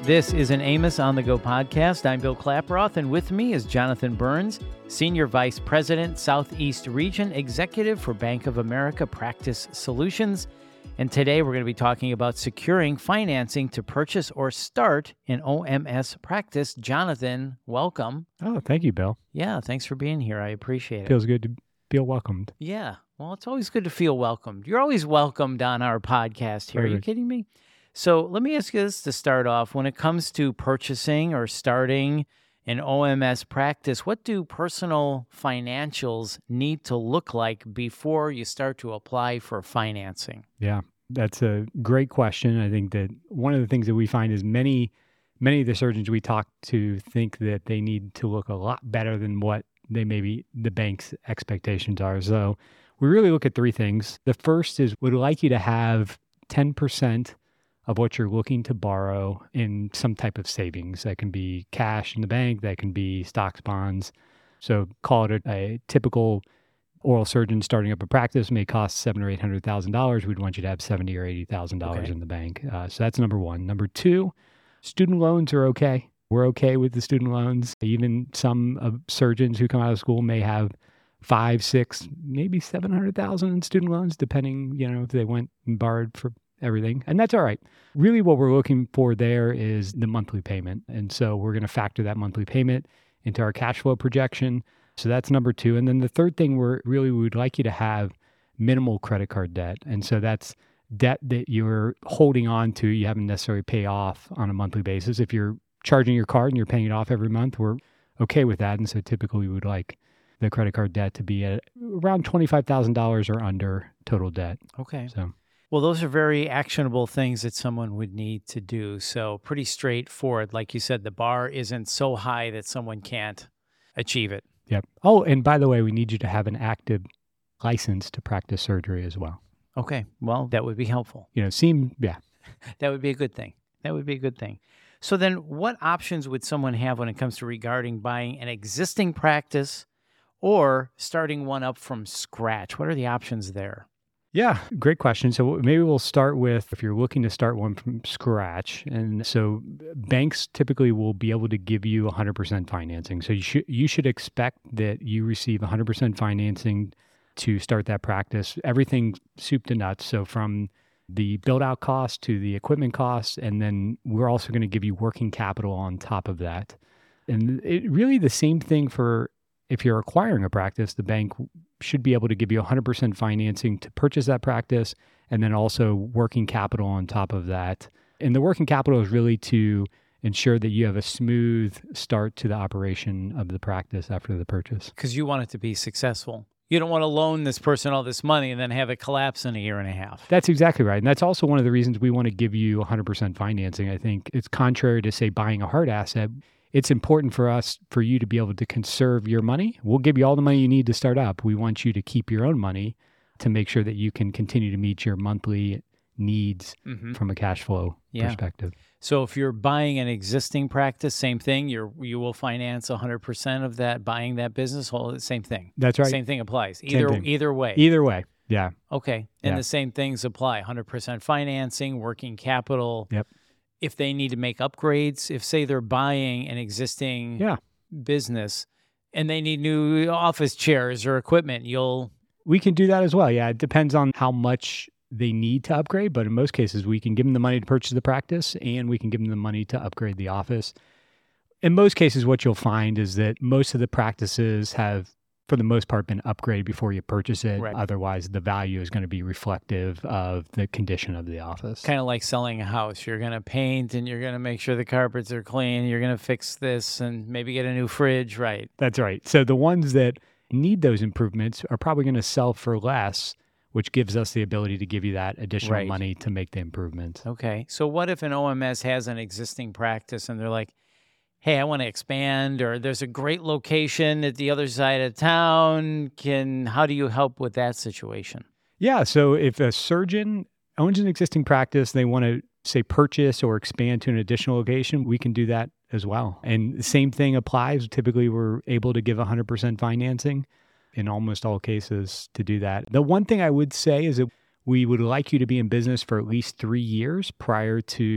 This is an Amos on the Go podcast. I'm Bill Klaproth, and with me is Jonathan Burns, Senior Vice President, Southeast Region Executive for Bank of America Practice Solutions. And today we're going to be talking about securing financing to purchase or start an OMS practice. Jonathan, welcome. Oh, thank you, Bill. Yeah, thanks for being here. I appreciate it. Feels good to feel welcomed. Yeah, well, it's always good to feel welcomed. You're always welcomed on our podcast here. Are you kidding me? So let me ask you this to start off. When it comes to purchasing or starting an OMS practice, what do personal financials need to look like before you start to apply for financing? Yeah, that's a great question. I think that one of the things that we find is many of the surgeons we talk to think that they need to look a lot better than what they maybe the bank's expectations are. So we really look at three things. The first is we'd like you to have 10% of what you're looking to borrow in some type of savings. That can be cash in the bank, that can be stocks, bonds. So call it a typical oral surgeon starting up a practice may cost $700,000 or $800,000. We'd want you to have $70,000 or $80,000 in the bank. So that's number one. Number two, student loans are okay. We're okay with the student loans. Even some surgeons who come out of school may have 5, 6, maybe 700,000 in student loans, depending, if they went and borrowed for everything. And that's all right. Really what we're looking for there is the monthly payment. And so we're going to factor that monthly payment into our cash flow projection. So that's number two. And then the third thing we would like you to have minimal credit card debt. And so that's debt that you're holding on to, you haven't necessarily pay off on a monthly basis. If you're charging your card and you're paying it off every month, we're okay with that. And so typically we would like the credit card debt to be at around $25,000 or under total debt. Okay. So. Well, those are very actionable things that someone would need to do. So pretty straightforward. Like you said, the bar isn't so high that someone can't achieve it. Yep. Oh, and by the way, we need you to have an active license to practice surgery as well. Okay. Well, that would be helpful. Yeah. That would be a good thing. So then what options would someone have when it comes to regarding buying an existing practice or starting one up from scratch? What are the options there? Yeah, great question. So maybe we'll start with if you're looking to start one from scratch. And so banks typically will be able to give you 100% financing. So you should expect that you receive 100% financing to start that practice. Everything soup to nuts. So from the build out cost to the equipment costs, and then we're also going to give you working capital on top of that. And it really the same thing for if you're acquiring a practice, the bank should be able to give you 100% financing to purchase that practice, and then also working capital on top of that. And the working capital is really to ensure that you have a smooth start to the operation of the practice after the purchase. Because you want it to be successful. You don't want to loan this person all this money and then have it collapse in a year and a half. That's exactly right. And that's also one of the reasons we want to give you 100% financing. I think it's contrary to, say, buying a hard asset. It's important for you to be able to conserve your money. We'll give you all the money you need to start up. We want you to keep your own money to make sure that you can continue to meet your monthly needs from a cash flow perspective. So if you're buying an existing practice, same thing, you will finance 100% of that, buying that business, same thing. That's right. Same thing applies. Either way. Either way, yeah. Okay. And the same things apply. 100% financing, working capital. Yep. If they need to make upgrades, if say they're buying an existing business and they need new office chairs or equipment, we can do that as well. Yeah, it depends on how much they need to upgrade, but in most cases we can give them the money to purchase the practice and we can give them the money to upgrade the office. In most cases, what you'll find is that most of the practices have, for the most part, been upgraded before you purchase it. Right. Otherwise, the value is going to be reflective of the condition of the office. Kind of like selling a house. You're going to paint and you're going to make sure the carpets are clean. You're going to fix this and maybe get a new fridge, right? That's right. So the ones that need those improvements are probably going to sell for less, which gives us the ability to give you that additional money to make the improvements. Okay. So what if an OMS has an existing practice and they're like, hey, I want to expand, or there's a great location at the other side of town. How do you help with that situation? Yeah. So if a surgeon owns an existing practice, they want to, say, purchase or expand to an additional location, we can do that as well. And the same thing applies. Typically, we're able to give 100% financing in almost all cases to do that. The one thing I would say is that we would like you to be in business for at least 3 years prior to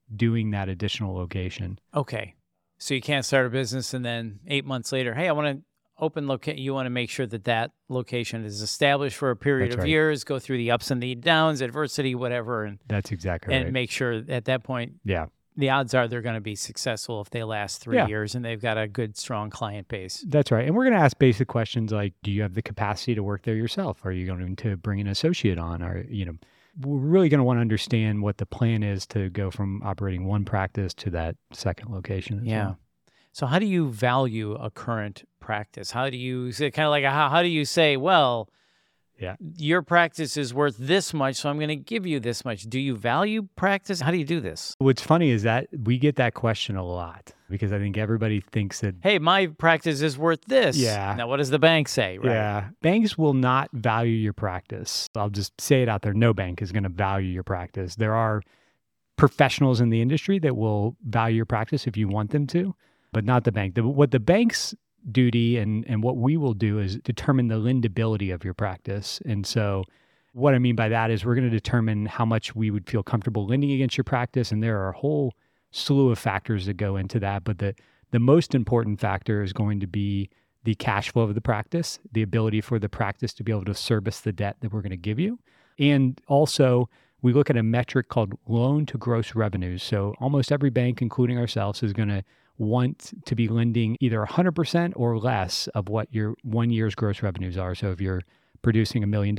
doing that additional location. Okay. So you can't start a business and then 8 months later, hey, I want to open location. You want to make sure that that location is established for a period That's of right. years, go through the ups and the downs, adversity, whatever, and That's exactly right. make sure at that point, Yeah. the odds are they're going to be successful if they last 3 Yeah. years and they've got a good, strong client base. That's right. And we're going to ask basic questions like, do you have the capacity to work there yourself? Are you going to bring an associate on? Or, we're really going to want to understand what the plan is to go from operating one practice to that second location. As well. So how do you value a current practice? How do you say, kind of like, how do you say, well, your practice is worth this much, so I'm going to give you this much. Do you value practice? How do you do this? What's funny is that we get that question a lot because I think everybody thinks that, hey, my practice is worth this. Yeah. Now, what does the bank say? Right. Yeah, banks will not value your practice. I'll just say it out there. No bank is going to value your practice. There are professionals in the industry that will value your practice if you want them to, but not the bank. What the bank's duty and what we will do is determine the lendability of your practice. And so what I mean by that is we're going to determine how much we would feel comfortable lending against your practice. And there are a whole slew of factors that go into that. But the most important factor is going to be the cash flow of the practice, the ability for the practice to be able to service the debt that we're going to give you. And also we look at a metric called loan to gross revenues. So almost every bank, including ourselves, is going to want to be lending either 100% or less of what your 1 year's gross revenues are. So if you're producing $1 million,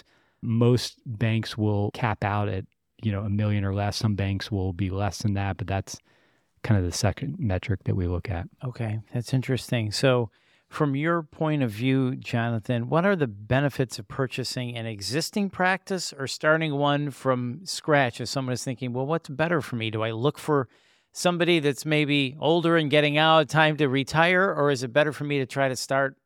most banks will cap out at, $1 million or less. Some banks will be less than that, but that's kind of the second metric that we look at. Okay, that's interesting. So from your point of view, Jonathan, what are the benefits of purchasing an existing practice or starting one from scratch? If someone is thinking, well, what's better for me? Do I look for somebody that's maybe older and getting out, time to retire, or is it better for me to try to start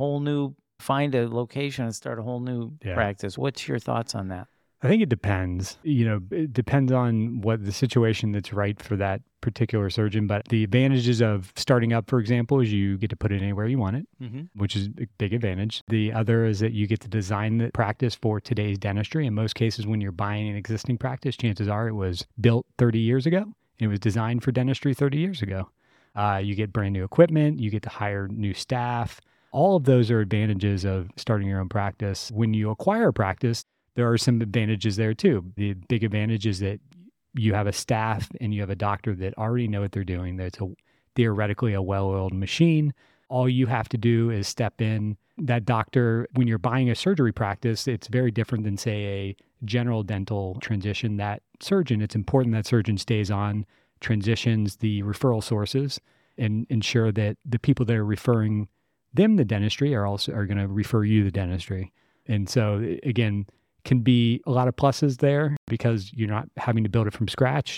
find a location and start a whole new practice? What's your thoughts on that? I think it depends. It depends on what the situation that's right for that particular surgeon. But the advantages of starting up, for example, is you get to put it anywhere you want it, which is a big advantage. The other is that you get to design the practice for today's dentistry. In most cases, when you're buying an existing practice, chances are it was built 30 years ago. It was designed for dentistry 30 years ago. You get brand new equipment. You get to hire new staff. All of those are advantages of starting your own practice. When you acquire a practice, there are some advantages there too. The big advantage is that you have a staff and you have a doctor that already know what they're doing. That's theoretically a well-oiled machine. All you have to do is step in. That doctor, when you're buying a surgery practice, it's very different than, say, a general dental transition. That surgeon, it's important that surgeon stays on, transitions the referral sources, and ensure that the people that are referring them the dentistry are going to refer you the dentistry. And so, again, can be a lot of pluses there because you're not having to build it from scratch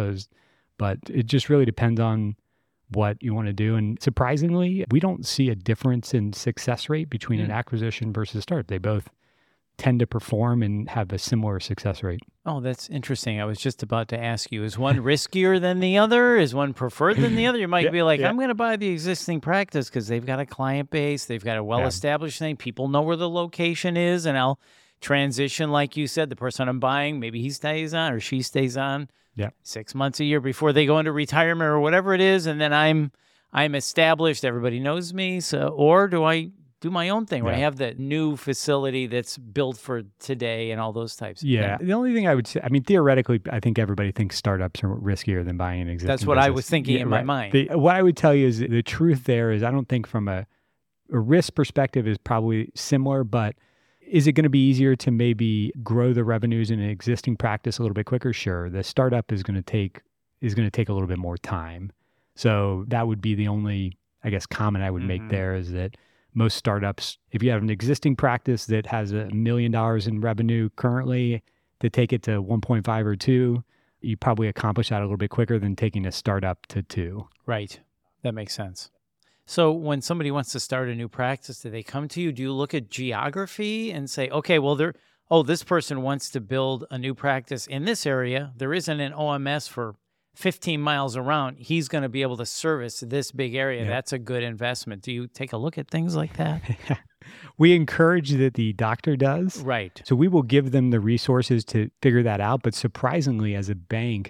but it just really depends on what you want to do. And surprisingly, we don't see a difference in success rate between an acquisition versus start. They both tend to perform and have a similar success rate. Oh, that's interesting. I was just about to ask you, is one riskier than the other? Is one preferred than the other? You might be like, I'm going to buy the existing practice because they've got a client base. They've got a well-established thing. People know where the location is, and I'll transition, like you said, the person I'm buying, maybe he stays on or she stays on 6 months, a year before they go into retirement or whatever it is, and then I'm established, everybody knows me. So, or do I do my own thing where I have that new facility that's built for today and all those types of things? The only thing I would say, theoretically, I think everybody thinks startups are riskier than buying an existing That's what business. I was thinking in my mind. What I would tell you is the truth there is I don't think from a risk perspective is probably similar, but is it going to be easier to maybe grow the revenues in an existing practice a little bit quicker? Sure. The startup is going to take a little bit more time. So that would be the only, I guess, comment I would make there is that most startups, if you have an existing practice that has $1 million in revenue currently, to take it to 1.5 or 2, you probably accomplish that a little bit quicker than taking a startup to 2. Right. That makes sense. So when somebody wants to start a new practice, do they come to you? Do you look at geography and say, okay, well, this person wants to build a new practice in this area. There isn't an OMS for 15 miles around. He's going to be able to service this big area. Yep. That's a good investment. Do you take a look at things like that? We encourage that the doctor does. Right. So we will give them the resources to figure that out. But surprisingly, as a bank,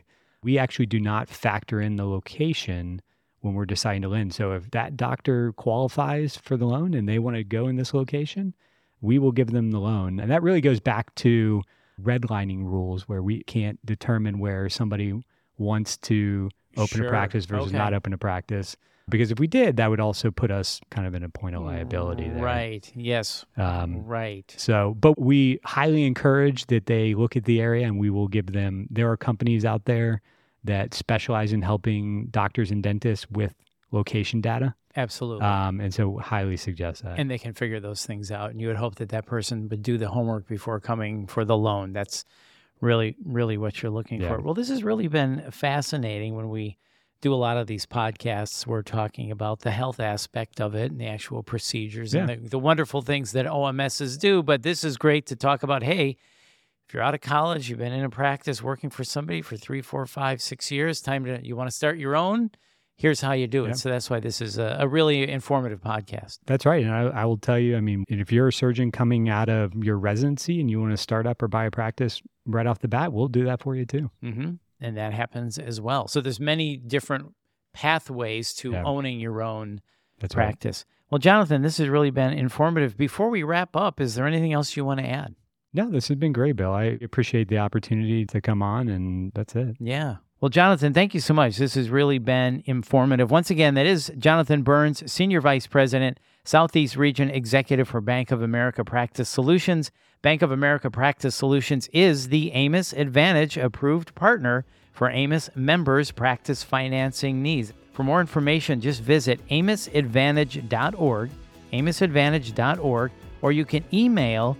we actually do not factor in the location when we're deciding to lend. So if that doctor qualifies for the loan and they want to go in this location, we will give them the loan. And that really goes back to redlining rules where we can't determine where somebody wants to open a practice versus not open a practice. Because if we did, that would also put us kind of in a point of liability there. Right. Yes. Right. So, but we highly encourage that they look at the area, and we will give them, there are companies out there that specialize in helping doctors and dentists with location data. Absolutely. And so highly suggest that. And they can figure those things out. And you would hope that that person would do the homework before coming for the loan. That's really, really what you're looking for. Well, this has really been fascinating. When we do a lot of these podcasts, we're talking about the health aspect of it and the actual procedures and the wonderful things that OMSs do. But this is great to talk about, hey, if you're out of college, you've been in a practice working for somebody for 3, 4, 5, 6 years, you want to start your own, here's how you do it. So that's why this is a really informative podcast. That's right. And I will tell you, I mean, if you're a surgeon coming out of your residency and you want to start up or buy a practice right off the bat, we'll do that for you too. Mm-hmm. And that happens as well. So there's many different pathways to owning your own practice. Right. Well, Jonathan, this has really been informative. Before we wrap up, is there anything else you want to add? No, this has been great, Bill. I appreciate the opportunity to come on, and that's it. Yeah. Well, Jonathan, thank you so much. This has really been informative. Once again, that is Jonathan Burns, Senior Vice President, Southeast Region Executive for Bank of America Practice Solutions. Bank of America Practice Solutions is the Amos Advantage approved partner for Amos members' practice financing needs. For more information, just visit amosadvantage.org, amosadvantage.org, or you can email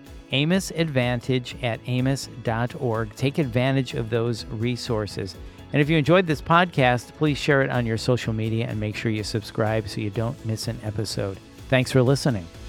amosadvantage@amos.org. Take advantage of those resources. And if you enjoyed this podcast, please share it on your social media and make sure you subscribe so you don't miss an episode. Thanks for listening.